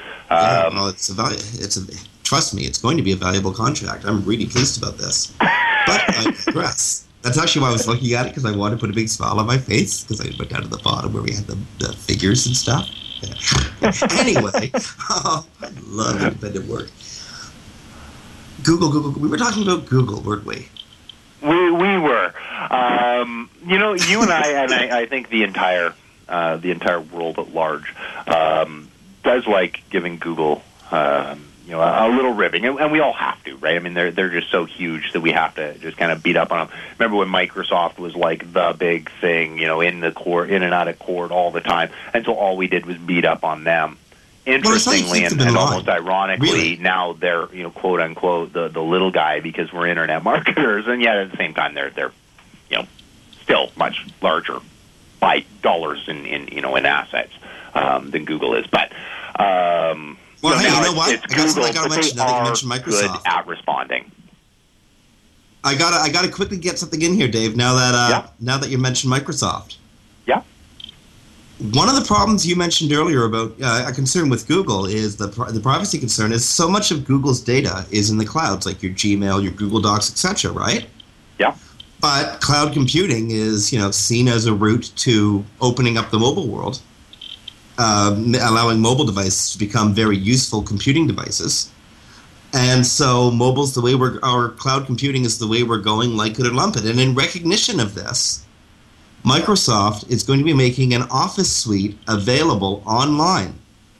Trust me, it's going to be a valuable contract. I'm really pleased about this. But I digress. That's actually why I was looking at it, because I wanted to put a big smile on my face, because I went down to the bottom where we had the figures and stuff. Anyway, I love independent work. Google. We were talking about Google, weren't we? We were. You and I think the entire world at large does like giving Google a little ribbing, and we all have to, right? I mean, they're just so huge that we have to just kind of beat up on them. Remember when Microsoft was like the big thing, in the court, in and out of court all the time, and so all we did was beat up on them. Interestingly, and almost ironically, really? Now they're quote unquote the little guy because we're internet marketers, and yet at the same time they're still much larger by dollars in assets than Google is, but. Well, hey, you know what? It's Google, I gotta mention Microsoft. Good at responding. I gotta quickly get something in here, Dave. Now that you mentioned Microsoft. Yeah. One of the problems you mentioned earlier about a concern with Google is the privacy concern is so much of Google's data is in the clouds, like your Gmail, your Google Docs, etc., right? Yeah. But cloud computing is, seen as a route to opening up the mobile world, allowing mobile devices to become very useful computing devices. And so mobile's the way our cloud computing is the way we're going, like it or lump it. And in recognition of this, Microsoft is going to be making an Office suite available online.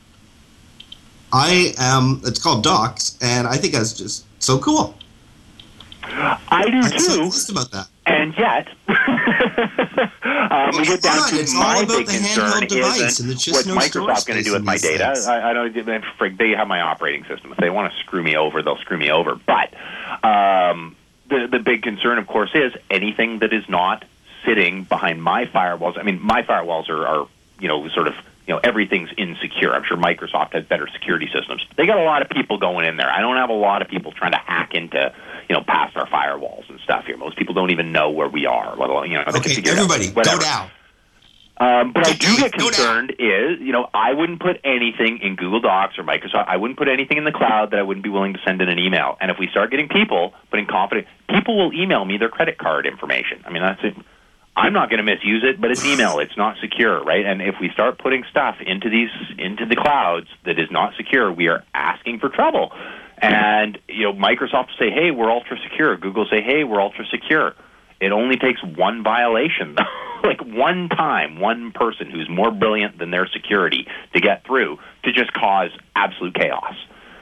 It's called Docs, and I think that's just so cool. I do too. So pissed about that. And yet, we get down to it's my all about big the concern handheld device, and it's just what's Microsoft going to do with my data? I don't. They have my operating system. If they want to screw me over, they'll screw me over. But the big concern, of course, is anything that is not sitting behind my firewalls. I mean, my firewalls are everything's insecure. I'm sure Microsoft has better security systems. They got a lot of people going in there. I don't have a lot of people trying to hack into, past our firewalls and stuff here. Most people don't even know where we are, let alone, they can figure everybody, it out. go down. But I do get concerned is, I wouldn't put anything in Google Docs or Microsoft. I wouldn't put anything in the cloud that I wouldn't be willing to send in an email. And if we start getting people putting confidence, people will email me their credit card information. I mean, that's it. I'm not going to misuse it, but it's email. It's not secure, right? And if we start putting stuff into the clouds that is not secure, we are asking for trouble. And Microsoft will say, "Hey, we're ultra secure." Google will say, "Hey, we're ultra secure." It only takes one violation, like one time, one person who's more brilliant than their security to get through to just cause absolute chaos.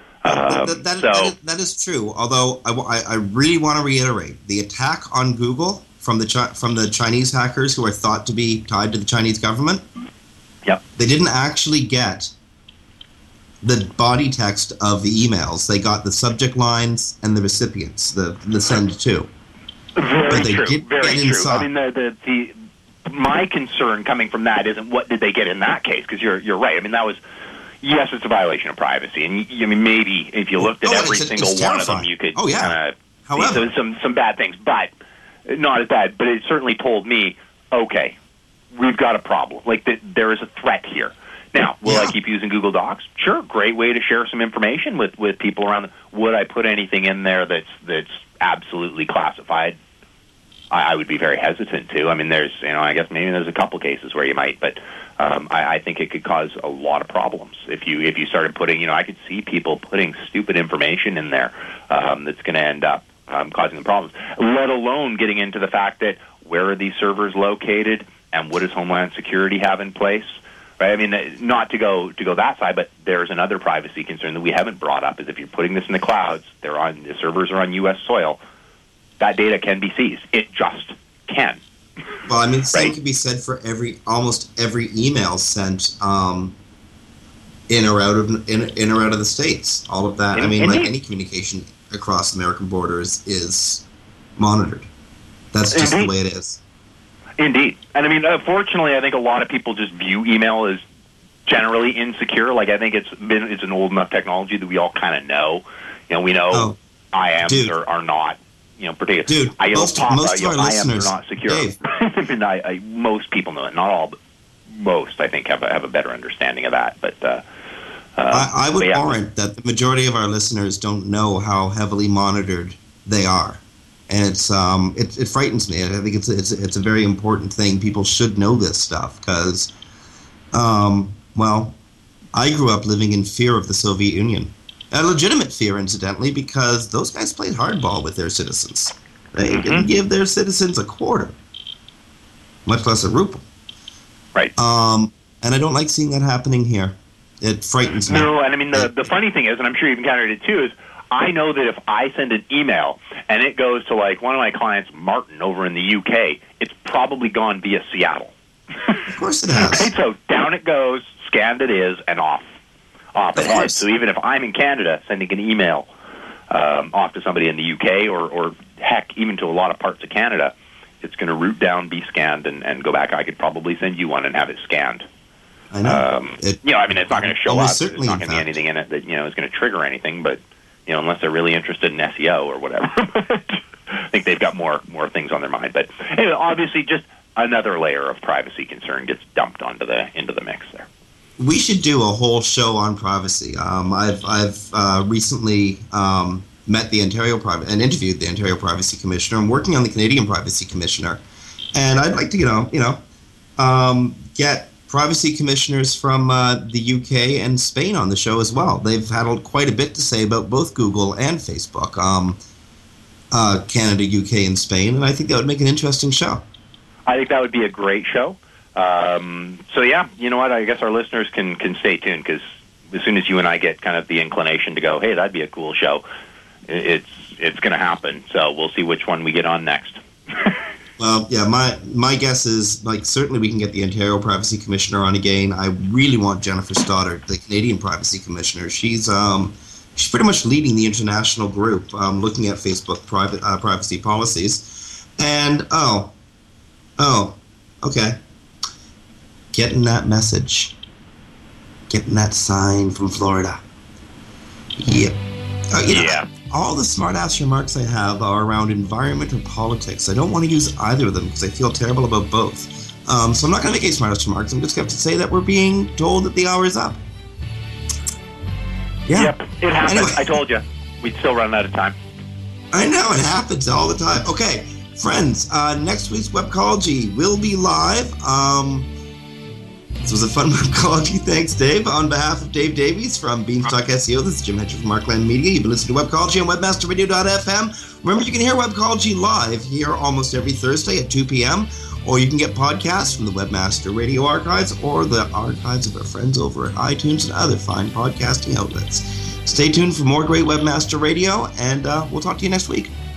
That is true. Although I really want to reiterate, the attack on Google from the Chinese hackers who are thought to be tied to the Chinese government, yep, they didn't actually get the body text of the emails. They got the subject lines and the recipients, the send to. Very true. I mean, my concern coming from that isn't what did they get in that case, because you're right. I mean, that was, yes, it's a violation of privacy, and maybe if you looked at every single one of them, you could kind of see some bad things, but not as bad. But it certainly told me, okay, we've got a problem. Like there is a threat here. Now, will I keep using Google Docs? Sure, great way to share some information with people around. Would I put anything in there that's absolutely classified? I would be very hesitant to. I mean, there's, I guess maybe there's a couple cases where you might, but I think it could cause a lot of problems if you started putting, I could see people putting stupid information in there that's going to end up causing them problems, let alone getting into the fact that where are these servers located and what does Homeland Security have in place? Right? I mean, not to go that side, but there's another privacy concern that we haven't brought up, is if you're putting this in the clouds, the servers are on U.S. soil, that data can be seized. It just can. Well, I mean, same can be said for almost every email sent in or out of the States. All of that. Like any communication across American borders is monitored. That's just the way it is. Indeed. And I mean, unfortunately, I think a lot of people just view email as generally insecure. Like, I think it's an old enough technology that we all kind of know. We know IAMs are not, particular. Dude, most of our listeners are not secure. I mean, most people know it. Not all, but most, I think, have a better understanding of that. But I would warrant that the majority of our listeners don't know how heavily monitored they are. And it frightens me. I think it's a very important thing. People should know this stuff because, I grew up living in fear of the Soviet Union. A legitimate fear, incidentally, because those guys played hardball with their citizens. They didn't give their citizens a quarter, much less a ruble. Right. And I don't like seeing that happening here. It frightens me. No, and I mean, the funny thing is, and I'm sure you've encountered it too, is I know that if I send an email and it goes to like one of my clients, Martin, over in the UK, it's probably gone via Seattle. Of course it has. Right? So down it goes, scanned it is, and off it heads. So even if I'm in Canada sending an email off to somebody in the UK or heck, even to a lot of parts of Canada, it's going to route down, be scanned, and go back. I could probably send you one and have it scanned. I know. It's not going to show up. There's not going to be anything in it that is going to trigger anything, but unless they're really interested in SEO or whatever. I think they've got more things on their mind. But anyway, obviously, just another layer of privacy concern gets dumped into the mix there. We should do a whole show on privacy. I've recently met the and interviewed the Ontario Privacy Commissioner. I'm working on the Canadian Privacy Commissioner, and I'd like to get privacy commissioners from the UK and Spain on the show as well. They've had quite a bit to say about both Google and Facebook, Canada, UK, and Spain, and I think that would make an interesting show. I think that would be a great show. So yeah, you know what? I guess our listeners can stay tuned, because as soon as you and I get kind of the inclination to go, hey, that'd be a cool show, it's going to happen. So we'll see which one we get on next. Well, yeah, my guess is, certainly we can get the Ontario Privacy Commissioner on again. I really want Jennifer Stoddart, the Canadian Privacy Commissioner. She's pretty much leading the international group looking at Facebook privacy policies. And, okay. Getting that message. Getting that sign from Florida. Yep. Yeah. All the smart-ass remarks I have are around environment or politics. I don't want to use either of them because I feel terrible about both. So I'm not going to make any smart-ass remarks. I'm just going to have to say that we're being told that the hour is up. Yeah. Yep, it happens. Anyway. I told you. We'd still run out of time. I know, it happens all the time. Okay, friends, next week's Webcology will be live. This was a fun Webcology. Thanks, Dave. On behalf of Dave Davies from Beanstalk SEO, this is Jim Hedger from Markland Media. You've been listening to Webcology on WebmasterRadio.fm. Remember, you can hear Webcology live here almost every Thursday at 2 p.m., or you can get podcasts from the Webmaster Radio archives or the archives of our friends over at iTunes and other fine podcasting outlets. Stay tuned for more great Webmaster Radio, and we'll talk to you next week.